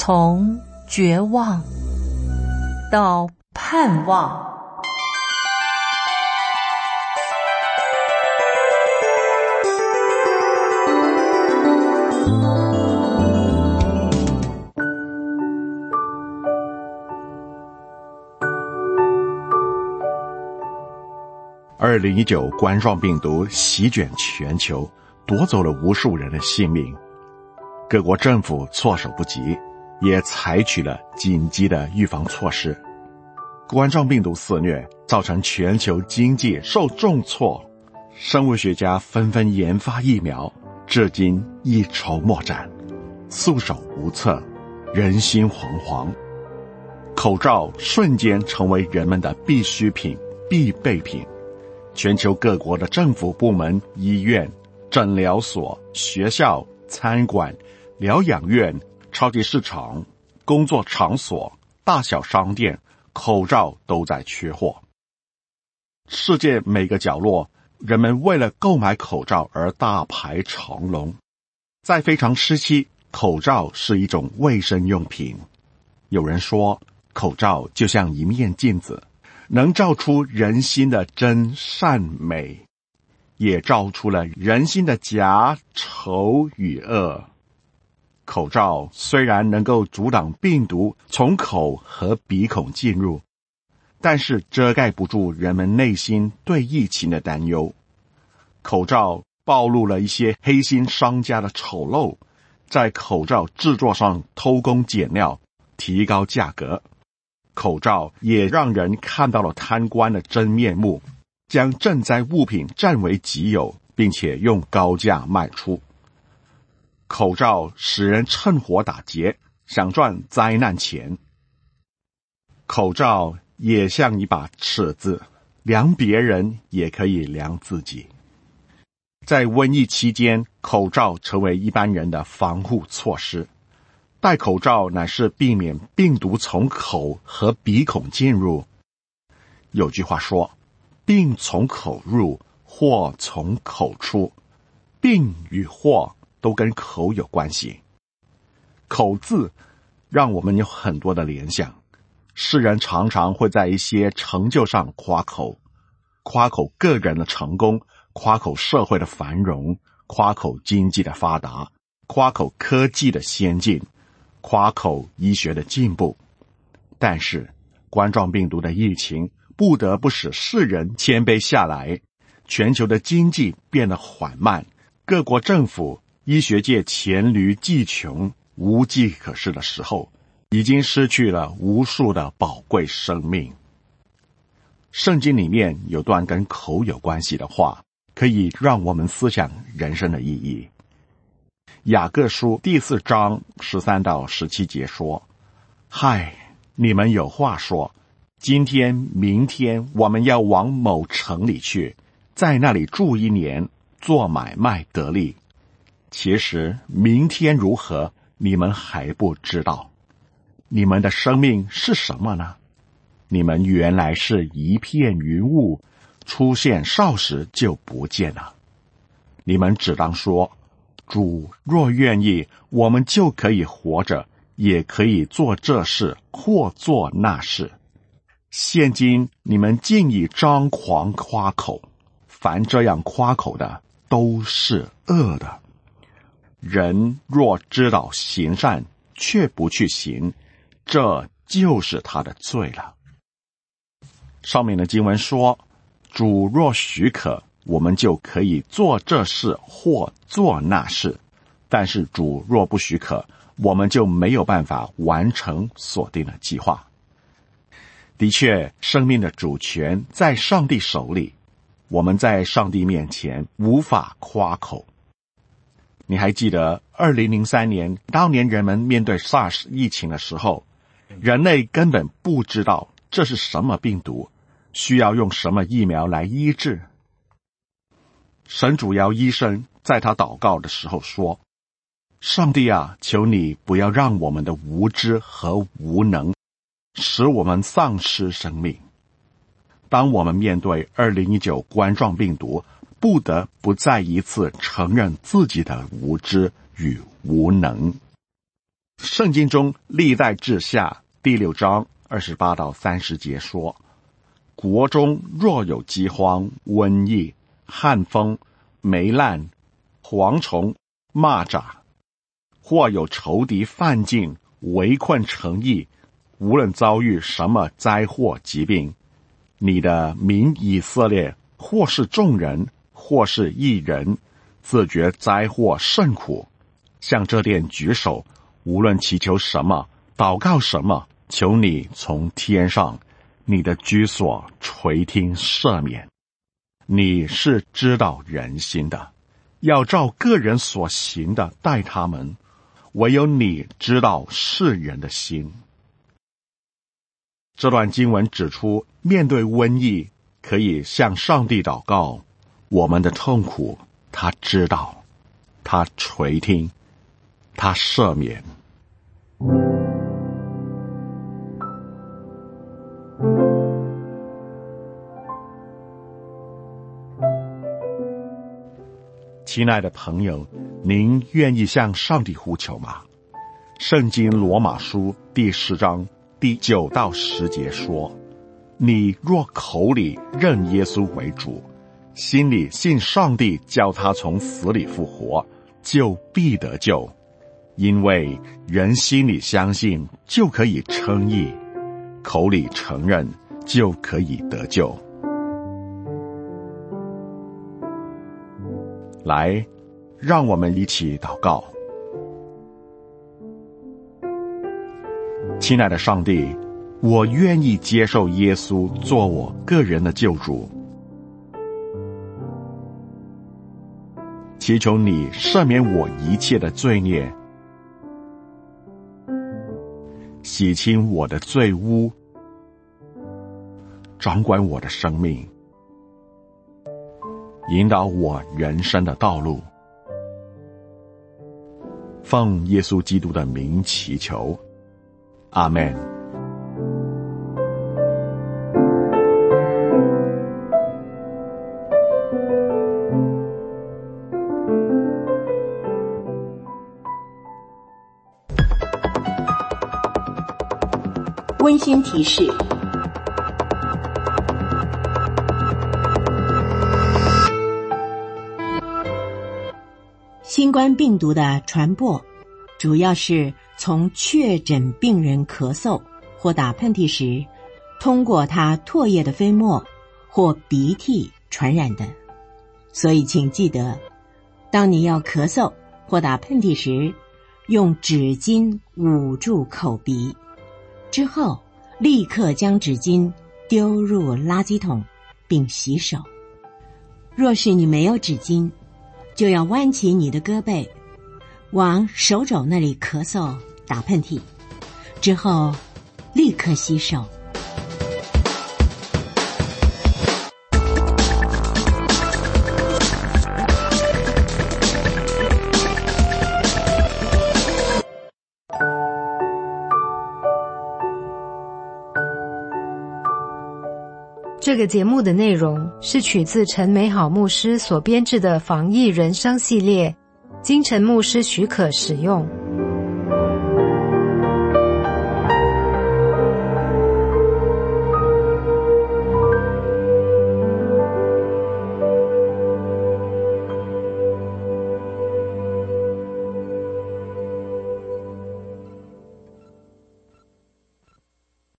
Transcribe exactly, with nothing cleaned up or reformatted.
从绝望到盼望。 二零一九冠状病毒席卷全球，夺走了无数人的性命。各国政府措手不及，也采取了紧急的预防措施。冠状病毒肆虐，造成全球经济受重挫，生物学家纷纷研发疫苗，至今一筹莫展，束手无策，人心惶惶。口罩瞬间成为人们的必需品、必备品。全球各国的政府部门、医院、诊疗所、学校、餐馆、疗养院、超级市场、工作场所、大小商店，口罩都在缺货。世界每个角落，人们为了购买口罩而大排长龙。在非常时期，口罩是一种卫生用品。有人说，口罩就像一面镜子，能照出人心的真善美，也照出了人心的假丑与恶。口罩虽然能够阻挡病毒从口和鼻孔进入，但是遮盖不住人们内心对疫情的担忧。口罩暴露了一些黑心商家的丑陋，在口罩制作上偷工减料，提高价格。口罩也让人看到了贪官的真面目，将赈灾物品占为己有，并且用高价卖出。口罩使人趁火打劫，想赚灾难钱。口罩也像一把尺子，量别人也可以量自己。在瘟疫期间，口罩成为一般人的防护措施。戴口罩乃是避免病毒从口和鼻孔进入。有句话说，病从口入，祸从口出。病与祸都跟口有关系。口字让我们有很多的联想，世人常常会在一些成就上夸口，夸口个人的成功，夸口社会的繁荣，夸口经济的发达，夸口科技的先进，夸口医学的进步。但是冠状病毒的疫情不得不使世人谦卑下来，全球的经济变得缓慢，各国政府、医学界黔驴技穷，无计可施的时候，已经失去了无数的宝贵生命。圣经里面有段跟口有关系的话，可以让我们思想人生的意义。雅各书第四章十三到十七节说，嗨，你们有话说，今天明天我们要往某城里去，在那里住一年，做买卖得利。其实明天如何，你们还不知道。你们的生命是什么呢？你们原来是一片云雾，出现少时就不见了。你们只当说，主若愿意，我们就可以活着，也可以做这事或做那事。现今你们竟以张狂夸口，凡这样夸口的都是恶的。人若知道行善，却不去行，这就是他的罪了。上面的经文说，主若许可，我们就可以做这事或做那事，但是主若不许可，我们就没有办法完成所定的计划。的确，生命的主权在上帝手里，我们在上帝面前无法夸口。你还记得二零零三年，当年人们面对 SARS 疫情的时候，人类根本不知道这是什么病毒，需要用什么疫苗来医治。神主要医生在他祷告的时候说，上帝啊，求你不要让我们的无知和无能使我们丧失生命。当我们面对二零一九冠状病毒，不得不再一次承认自己的无知与无能。 圣经中历代志下第六章二十八到三十节说，国中若有饥荒、瘟疫、旱风、霉烂、蝗虫、蚂蚱，或有仇敌犯境，围困城邑，无论遭遇什么灾祸疾病，你的民以色列，或是众人，或是一人，自觉灾祸甚苦，向这殿举手，无论祈求什么，祷告什么，求你从天上你的居所垂听赦免。你是知道人心的，要照个人所行的待他们，唯有你知道世人的心。这段经文指出，面对瘟疫可以向上帝祷告，我们的痛苦他知道，他垂听，他赦免。亲爱的朋友，您愿意向上帝呼求吗？圣经罗马书第十章第九到十节说，你若口里认耶稣为主，心里信上帝叫他从死里复活，就必得救。因为人心里相信，就可以称义，口里承认，就可以得救。来，让我们一起祷告。亲爱的上帝，我愿意接受耶稣做我个人的救主，祈求你赦免我一切的罪孽，洗清我的罪污，掌管我的生命，引导我人生的道路。奉耶稣基督的名祈求，阿们。 温馨提示：新冠病毒的传播主要是从确诊病人咳嗽或打喷嚏时，通过他唾液的飞沫或鼻涕传染的。所以请记得，当你要咳嗽或打喷嚏时，用纸巾捂住口鼻，之后立刻将纸巾丢入垃圾桶并洗手。若是你没有纸巾，就要弯起你的胳膊，往手肘那里咳嗽打喷嚏，之后立刻洗手。 这个节目的内容是取自陈美好牧师所编制的防疫人生系列，经陈牧师许可使用。